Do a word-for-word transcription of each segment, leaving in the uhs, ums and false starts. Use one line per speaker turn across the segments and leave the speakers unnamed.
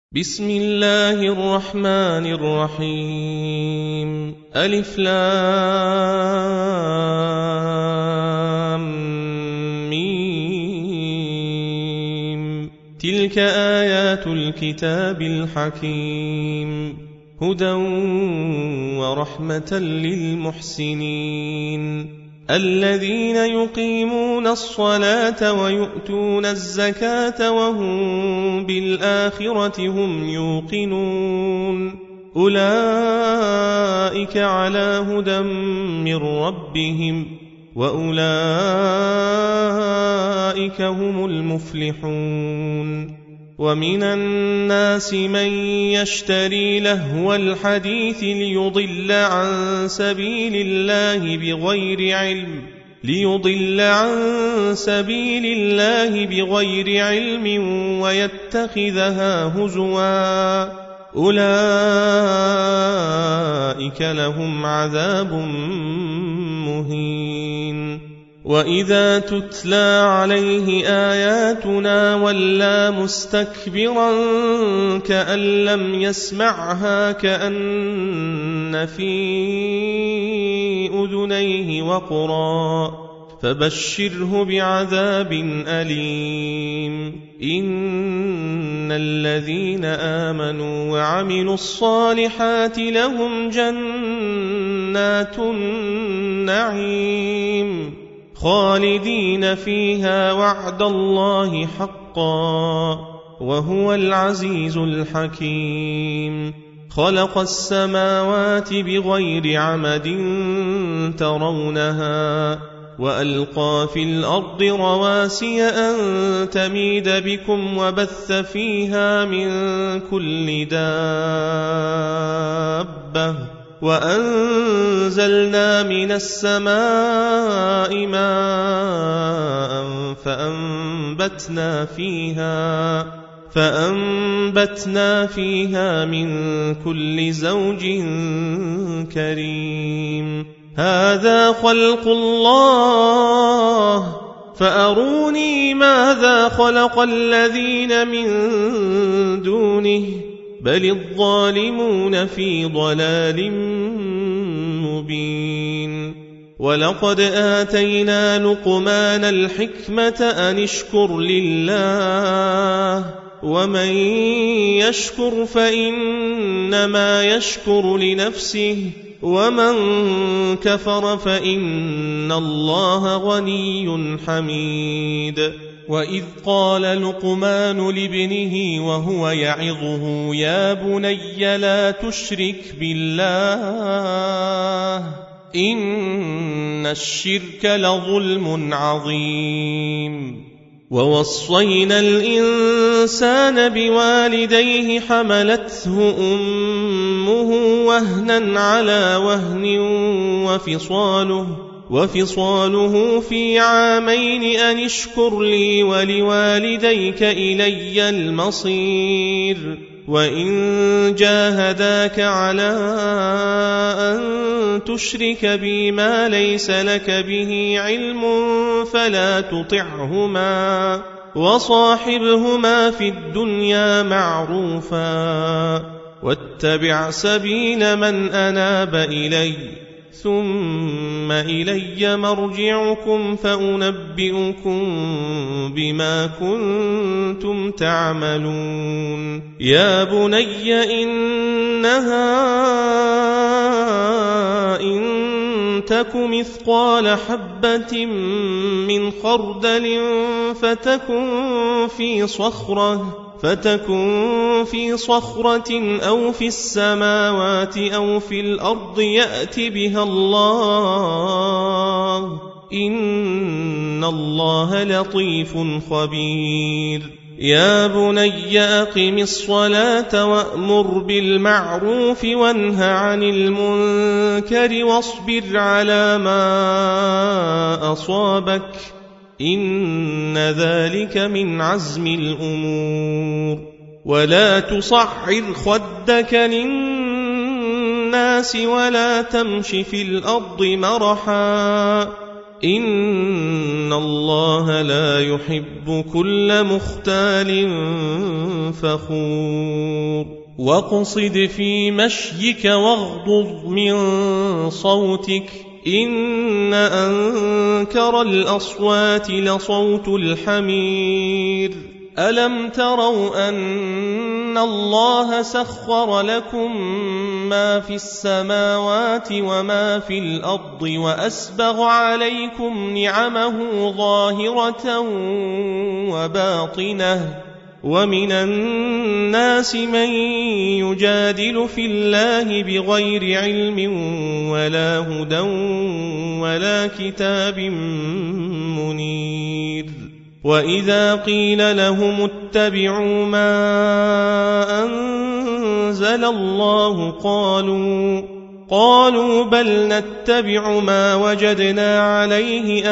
بسم الله الرحمن الرحيم ألف لام ميم تلك آيات الكتاب الحكيم هدى ورحمة للمحسنين الذين يقيمون الصلاة ويؤتون الزكاة وهم بالآخرة هم يوقنون أولئك على هدى من ربهم وأولئك هم المفلحون ومن الناس من يشتري لهو الحديث ليضل عن سبيل الله بغير علم ليضل عن سبيل الله بغير علم ويتخذها هزوا أولئك لهم عذاب مهين وإذا تتلى عليه آياتنا ولى مستكبرا كأن لم يسمعها كأن في أذنيه وقرا فبشره بعذاب أليم إن الذين آمنوا وعملوا الصالحات لهم جنات النعيم خالدين فيها وعد الله حقا وهو العزيز الحكيم خلق السماوات بغير عمد ترونها وألقى في الأرض رواسي أن تميد بكم وبث فيها من كل دابة وأنزلنا من السماء ماء فأنبتنا فيها فأنبتنا فيها من كل زوج كريم هذا خلق الله فأروني ماذا خلق الذين من دونه بل الظالمون في ضلال مبين ولقد آتينا لقمان الحكمة أن اشكر لله ومن يشكر فإنما يشكر لنفسه ومن كفر فإن الله غني حميد وإذ قال لقمان لابنه وهو يعظه يا بني لا تشرك بالله إن الشرك لظلم عظيم ووصينا الإنسان بوالديه حملته أمه وهنا على وهن وفصاله وفصاله في عامين أن اشكر لي ولوالديك إلي المصير وإن جاهداك على أن تشرك بي ما ليس لك به علم فلا تطعهما وصاحبهما في الدنيا معروفا واتبع سبيل من أناب إلي ثم إلي مرجعكم فأنبئكم بما كنتم تعملون يا بني إنها إن تك مثقال حبة من خردل فتكن في صخرة فتكن في صخرة أو في السماوات أو في الأرض يأت بها الله إن الله لطيف خبير يا بني أقم الصلاة وأمر بالمعروف وانه عن المنكر واصبر على ما أصابك إن ذلك من عزم الأمور ولا تصعر خدك للناس ولا تمش في الأرض مرحا إن الله لا يحب كل مختال فخور واقصد في مشيك واغضض من صوتك إن أنكر الأصوات لصوت الحمير ألم تروا أن الله سخر لكم ما في السماوات وما في الأرض وأسبغ عليكم نعمه ظاهرة وباطنة ومن الناس من يجادل في الله بغير علم ولا هدى ولا كتاب منير وإذا قيل لهم اتبعوا ما أنزل الله قالوا قالوا بل نتبع ما وجدنا عليه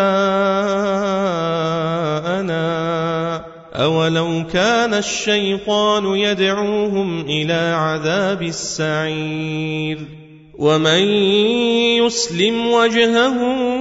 آباءنا أولو كان الشيطان يدعوهم إلى عذاب السعير ومن يسلم وجهه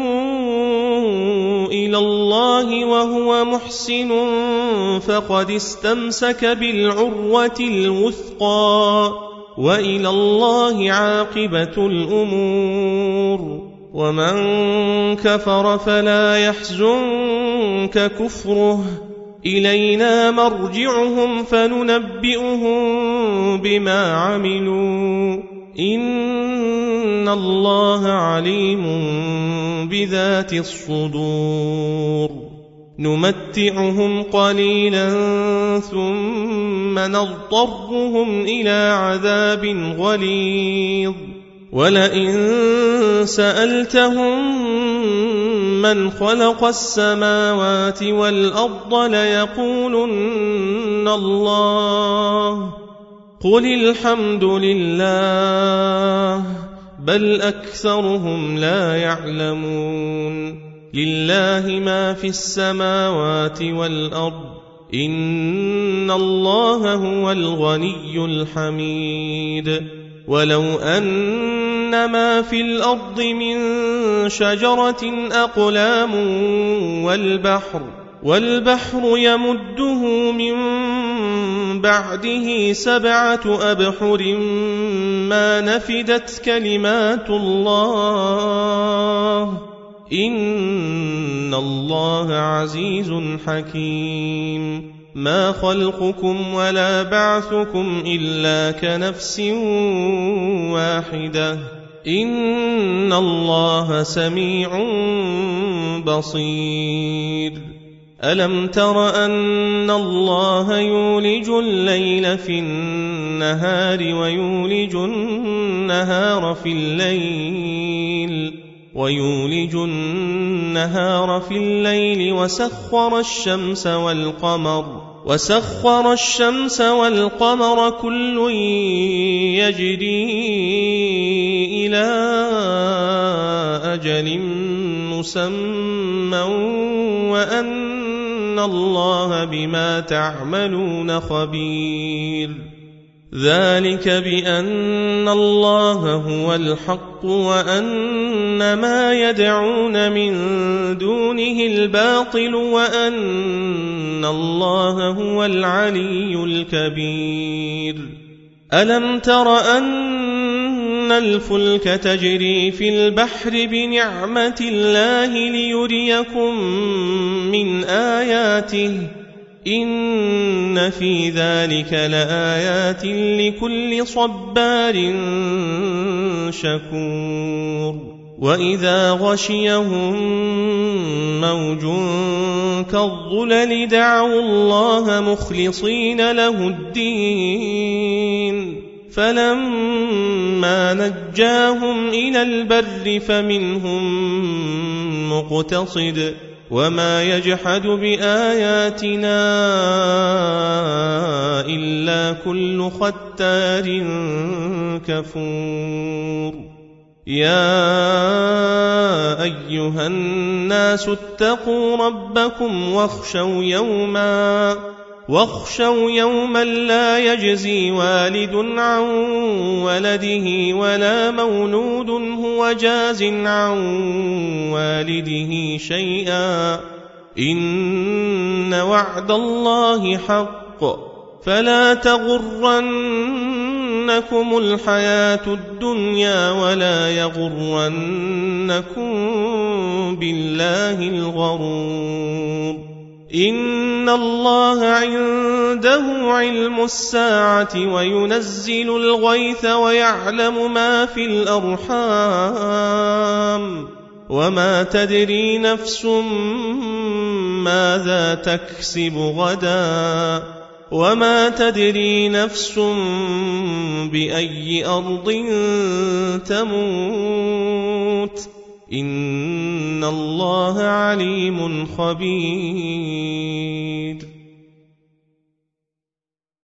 إلى الله وهو محسن فقد استمسك بالعروة الوثقى وإلى الله عاقبة الأمور ومن كفر فلا يحزنك كفره إلينا مرجعهم فننبئهم بما عملوا إن الله عليم بذات الصدور نمتعهم قليلا ثم نضطرهم إلى عذاب غليظ ولئن سألتهم من خلق السماوات والأرض ليقولن الله قل الحمد لله بل أكثرهم لا يعلمون لله ما في السماوات والأرض إن الله هو الغني الحميد ولو أن ما في الأرض من شجرة أقلام والبحر والبحر يمده من بعده سبعة أبحر ما نفدت كلمات الله إن الله عزيز حكيم ما خلقكم ولا بعثكم إلا كنفس واحدة إن الله سميع بصير ألم تر أن الله يولج الليل في النهار ويولج النهار في الليل ويولج النهار في الليل وسخر الشمس والقمر وسخر الشمس والقمر كل يجري إلى أجل مسمى وأن الله بما تعملون خبير ذلك بأن الله هو الحق وأن ما يدعون من دونه الباطل وأن الله هو العلي الكبير ألم تر أن الفلك تجري في البحر بنعمة الله ليريكم من آياته إن في ذلك لآيات لكل صبار شكور وإذا غشيهم موج كالظلل دعوا الله مخلصين له الدين فلما نجاهم إلى البر فمنهم مقتصد وما يجحد بآياتنا إلا كل ختار كفور يا أيها الناس اتقوا ربكم واخشوا يوما واخشوا يوما لا يجزي والد عن ولده ولا مولود هو جاز عن والده شيئا إن وعد الله حق فلا تغرنكم الحياة الدنيا ولا يغرنكم بالله الغرور إن الله عنده علم الساعة وينزل الغيث ويعلم ما في الأرحام وما تدري نفس ماذا تكسب غدا وما تدري نفس بأي أرض تموت إن الله عليم خبير